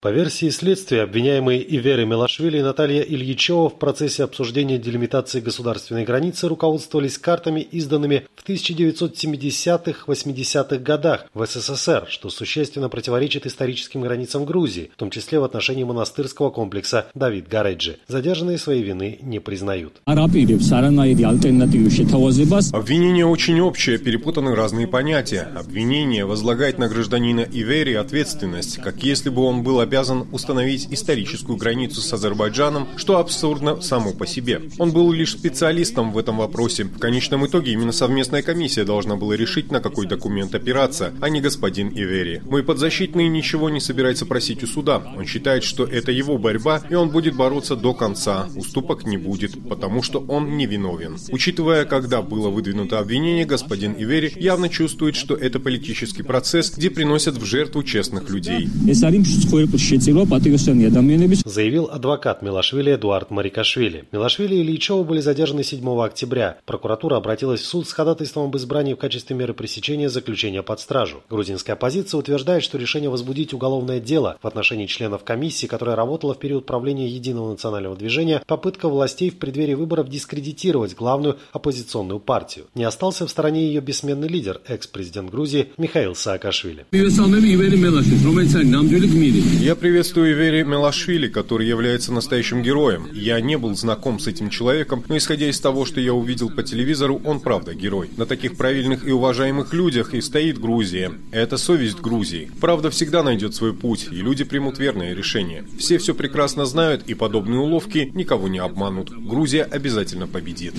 По версии следствия, обвиняемые Ивери Мелашвили и Наталья Ильичева в процессе обсуждения делимитации государственной границы руководствовались картами, изданными в 1970-80-х годах в СССР, что существенно противоречит историческим границам Грузии, в том числе в отношении монастырского комплекса Давид Гареджи. Задержанные своей вины не признают. Обвинение очень общее, перепутаны разные понятия. Обвинение возлагает на гражданина Ивери ответственность, как если бы он был обязан установить историческую границу с Азербайджаном, что абсурдно само по себе. Он был лишь специалистом в этом вопросе. В конечном итоге именно совместная комиссия должна была решить, на какой документ опираться, а не господин Ивери. Мой подзащитный ничего не собирается просить у суда. Он считает, что это его борьба, и он будет бороться до конца. Уступок не будет, потому что он невиновен. Учитывая, когда было выдвинуто обвинение, господин Ивери явно чувствует, что это политический процесс, где приносят в жертву честных людей. Заявил адвокат Мелашвили Эдуард Марикашвили. Мелашвили и Ильичева были задержаны 7 октября. Прокуратура обратилась в суд с ходатайством об избрании в качестве меры пресечения заключения под стражу. Грузинская оппозиция утверждает, что решение возбудить уголовное дело в отношении членов комиссии, которая работала в период правления Единого национального движения, попытка властей в преддверии выборов дискредитировать главную оппозиционную партию. Не остался в стороне ее бессменный лидер, экс-президент Грузии Михаил Саакашвили. Я приветствую Ивери Мелашвили, который является настоящим героем. Я не был знаком с этим человеком, но исходя из того, что я увидел по телевизору, он правда герой. На таких правильных и уважаемых людях и стоит Грузия. Это совесть Грузии. Правда всегда найдет свой путь, и люди примут верное решение. Все прекрасно знают, и подобные уловки никого не обманут. Грузия обязательно победит.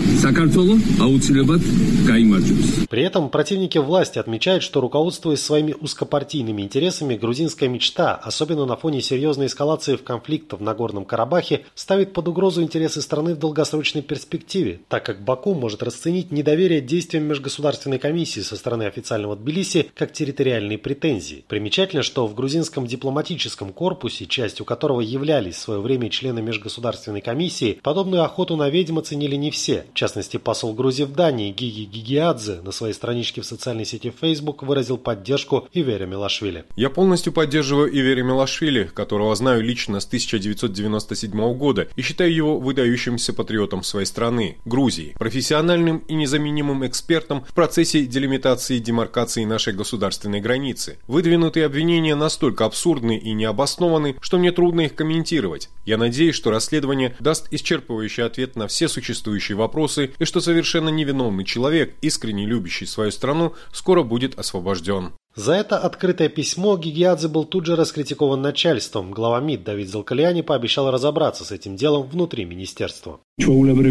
При этом противники власти отмечают, что, руководствуясь своими узкопартийными интересами, грузинская мечта, особенно на фоне серьезной эскалации в конфликте в Нагорном Карабахе, ставит под угрозу интересы страны в долгосрочной перспективе, так как Баку может расценить недоверие действиям межгосударственной комиссии со стороны официального Тбилиси как территориальные претензии. Примечательно, что в грузинском дипломатическом корпусе, частью которого являлись в свое время члены межгосударственной комиссии, подобную охоту на ведьм оценили не все. В частности, посол Грузии в Дании Гиги Гигиадзе на своей страничке в социальной сети Facebook выразил поддержку Ивери Мелашвили. Я полностью поддерживаю Ивери Мелашвили, которого знаю лично с 1997 года и считаю его выдающимся патриотом своей страны, Грузии, профессиональным и незаменимым экспертом в процессе делимитации и демаркации нашей государственной границы. Выдвинутые обвинения настолько абсурдны и необоснованы, что мне трудно их комментировать. Я надеюсь, что расследование даст исчерпывающий ответ на все существующие вопросы и что совершенно невиновный человек, искренне любящий свою страну, скоро будет освобожден. За это открытое письмо Гигиадзе был тут же раскритикован начальством. Глава МИД Давид Залкалиани пообещал разобраться с этим делом внутри министерства. Я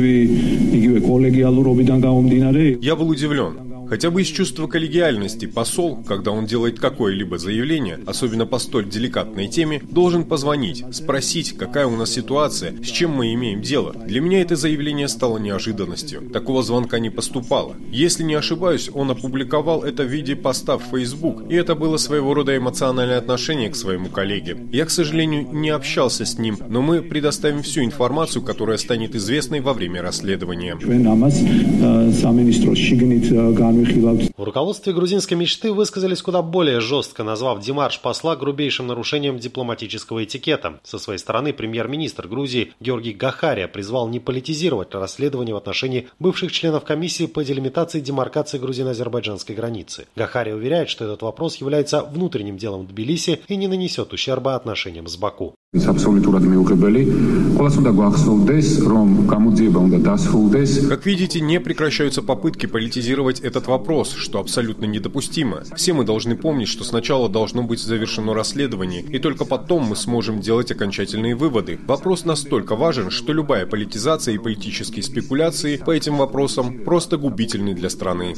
был удивлен. Хотя бы из чувства коллегиальности посол, когда он делает какое-либо заявление, особенно по столь деликатной теме, должен позвонить, спросить, какая у нас ситуация, с чем мы имеем дело. Для меня это заявление стало неожиданностью. Такого звонка не поступало. Если не ошибаюсь, он опубликовал это в виде поста в Facebook, и это было своего рода эмоциональное отношение к своему коллеге. Я, к сожалению, не общался с ним, но мы предоставим всю информацию, которая станет известной во время расследования. В руководстве грузинской мечты высказались куда более жестко, назвав демарш посла грубейшим нарушением дипломатического этикета. Со своей стороны премьер-министр Грузии Георгий Гахария призвал не политизировать расследование в отношении бывших членов комиссии по делимитации и демаркации грузино-азербайджанской границы. Гахария уверяет, что этот вопрос является внутренним делом Тбилиси и не нанесет ущерба отношениям с Баку. Как видите, не прекращаются попытки политизировать этот вопрос, что абсолютно недопустимо. Все мы должны помнить, что сначала должно быть завершено расследование, и только потом мы сможем делать окончательные выводы. Вопрос настолько важен, что любая политизация и политические спекуляции по этим вопросам просто губительны для страны.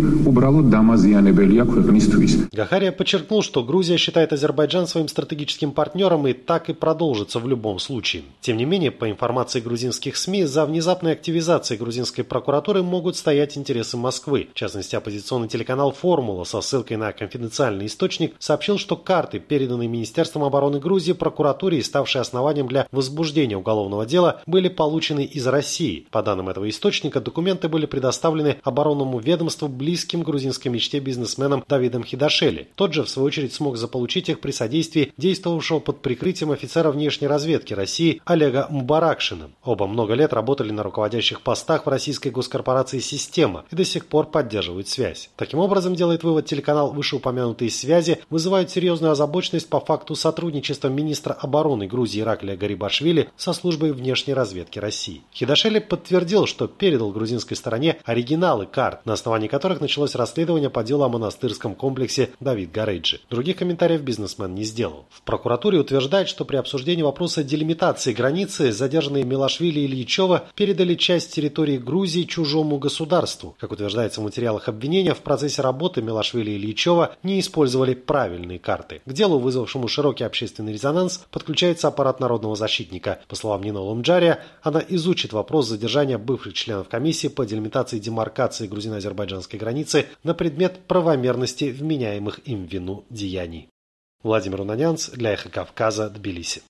Гахария подчеркнул, что Грузия считает Азербайджан своим стратегическим стратегическим партнером и так и продолжится в любом случае. Тем не менее, по информации грузинских СМИ, за внезапной активизацией грузинской прокуратуры могут стоять интересы Москвы. В частности, оппозиционный телеканал «Формула» со ссылкой на конфиденциальный источник сообщил, что карты, переданные Министерством обороны Грузии прокуратуре и ставшие основанием для возбуждения уголовного дела, были получены из России. По данным этого источника, документы были предоставлены оборонному ведомству близким грузинской мечте бизнесменам Давидом Хидашели. Тот же, в свою очередь, смог заполучить их при содействии действовавшего под прикрытием офицера внешней разведки России Олега Мбаракшина. Оба много лет работали на руководящих постах в российской госкорпорации «Система» и до сих пор поддерживают связь. Таким образом, делает вывод телеканал, вышеупомянутые связи вызывают серьезную озабоченность по факту сотрудничества министра обороны Грузии Ираклия Гарибашвили со службой внешней разведки России. Хидашели подтвердил, что передал грузинской стороне оригиналы карт, на основании которых началось расследование по делу о монастырском комплексе Давид Гарейджи. Других комментариев бизнесмен не сделал. В прокуратуре утверждают, что при обсуждении вопроса делимитации границы задержанные Милашвили и Ильичева передали часть территории Грузии чужому государству. Как утверждается в материалах обвинения, в процессе работы Милашвили и Ильичева не использовали правильные карты. К делу, вызвавшему широкий общественный резонанс, подключается аппарат народного защитника. По словам Нино Лумджария, она изучит вопрос задержания бывших членов комиссии по делимитации и демаркации грузино-азербайджанской границы на предмет правомерности вменяемых им в вину деяний. Владимир Унанянц для Эхо Кавказа, Тбилиси.